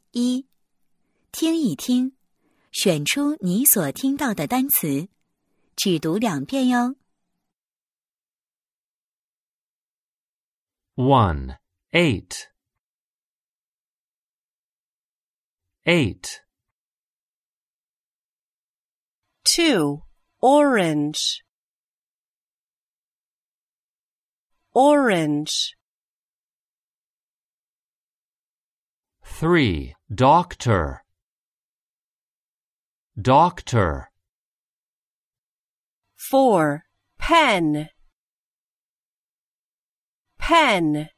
1. 听一听，选出你所听到的单词，只读2遍哟。 1. 8. 8. 2. Orange. Orange. 3. Doctor. Doctor. 4. Pen. Pen.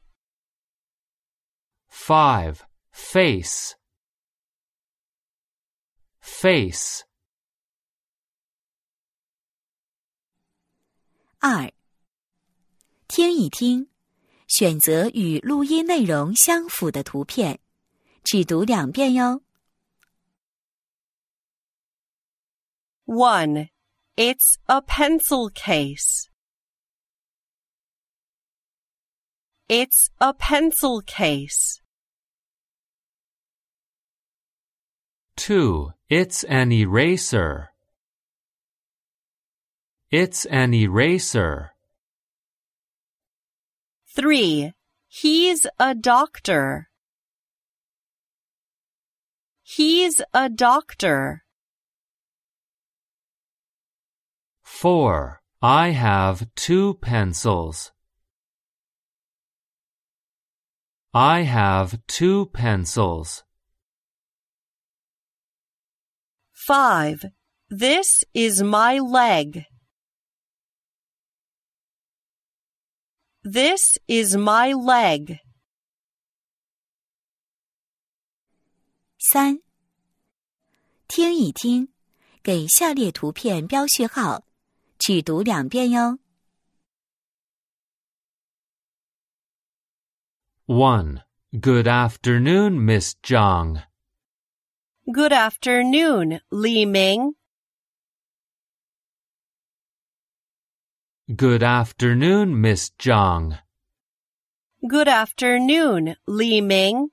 5. Face. Face. 2. 听一听，选择与录音内容相符的图片，只读2遍哟。 1. It's a pencil case. It's a pencil case. 2. It's an eraser. It's an eraser. 3. He's a doctor. He's a doctor. 4. I have 2 pencils. I have 2 pencils. 5. This is my leg. This is my leg. 3. 听一听，给下列图片标序号，只读2遍哟。 1. Good afternoon, Miss Zhang. Good afternoon, Li Ming. Good afternoon, Miss Zhang. Good afternoon, Li Ming.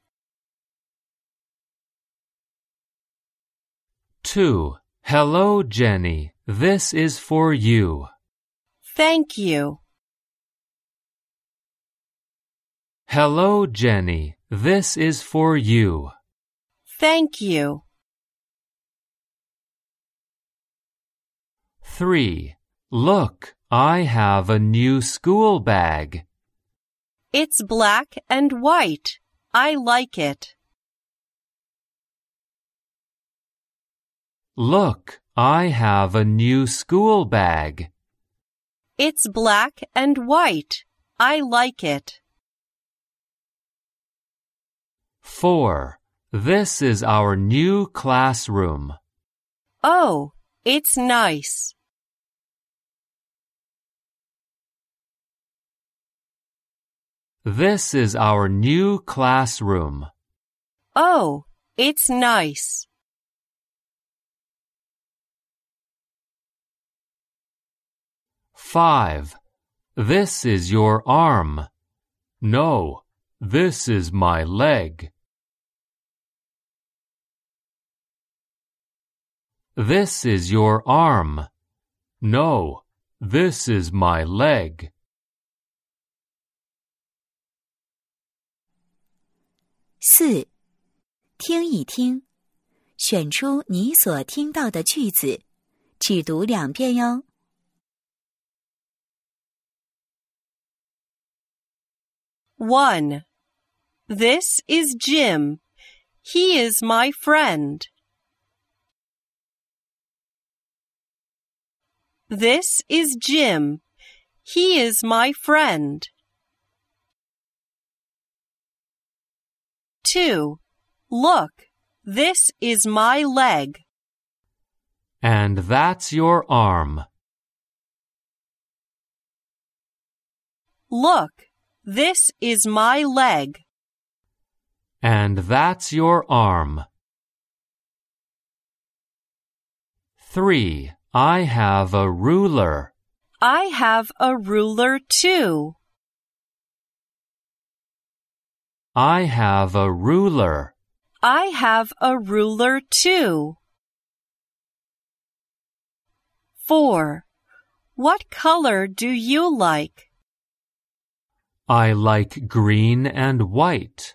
2. Hello, Jenny. This is for you. Thank you. Hello, Jenny. This is for you. Thank you. 3. Look, I have a new school bag. It's black and white. I like it. Look, I have a new school bag. It's black and white. I like it. 4. This is our new classroom. Oh, it's nice. This is our new classroom. Oh, it's nice. 5. This is your arm. No, this is my leg. This is your arm. No, this is my leg. 4. 听一听，选出你所听到的句子，只读2遍哟。 1. This is Jim. He is my friend. This is Jim. He is my friend. 2. Look, this is my leg. And that's your arm. Look, this is my leg. And that's your arm. 3. I have a ruler. I have a ruler too. I have a ruler. I have a ruler too. 4. What color do you like? I like green and white.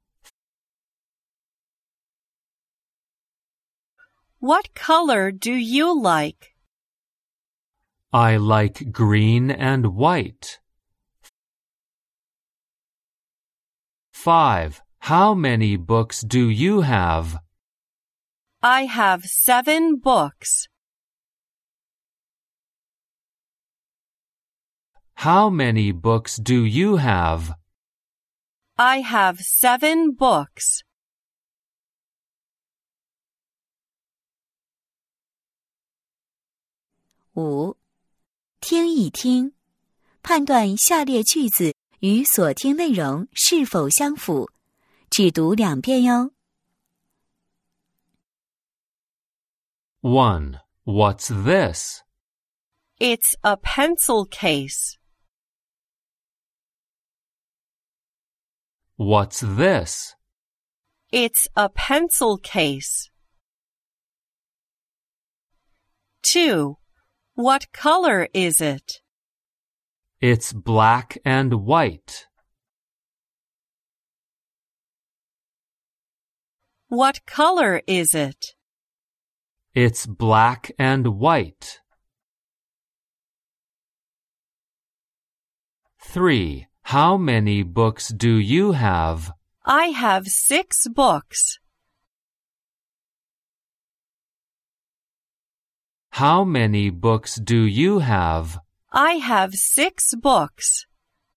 What color do you like? I like green and white. 5. How many books do you have? I have 7 books. How many books do you have? I have 7 books. 5. 听一听，判断下列句子与所听内容是否相符，只读2遍哟。 1. What's this? It's a pencil case. What's this? It's a pencil case. 2. What color is it? It's black and white. What color is it? It's black and white. 3. How many books do you have? I have 6 books. How many books do you have? I have 6 books.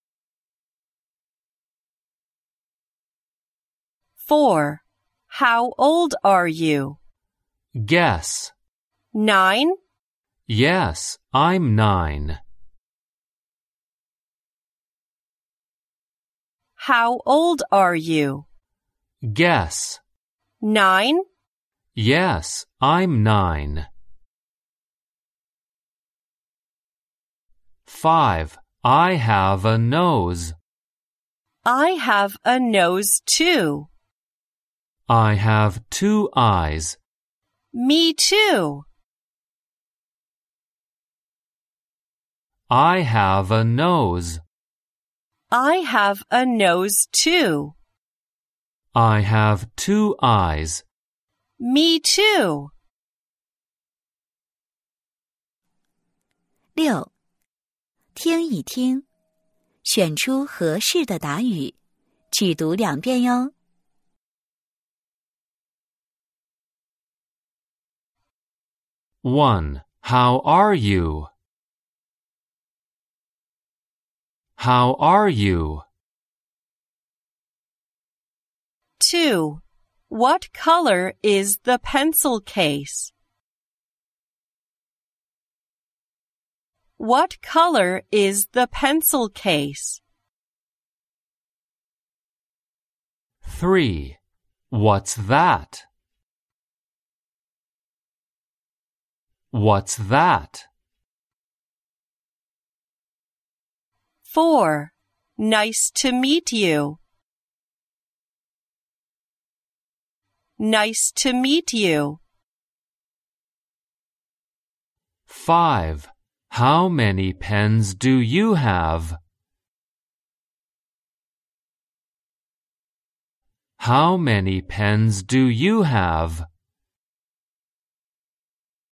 4. How old are you? Guess. 9. Yes, I'm 9. How old are you? Guess. 9. Yes, I'm 9. 5. I have a nose. I have a nose too. I have 2 eyes. Me too. I have a nose. I have a nose too. I have 2 eyes. Me too. 6. 听一听，选出合适的答语，只读2遍哟。 1. How are you? How are you? 2. What color is the pencil case? What color is the pencil case? 3. What's that? What's that? 4. Nice to meet you. Nice to meet you. 5. How many pens do you have? How many pens do you have?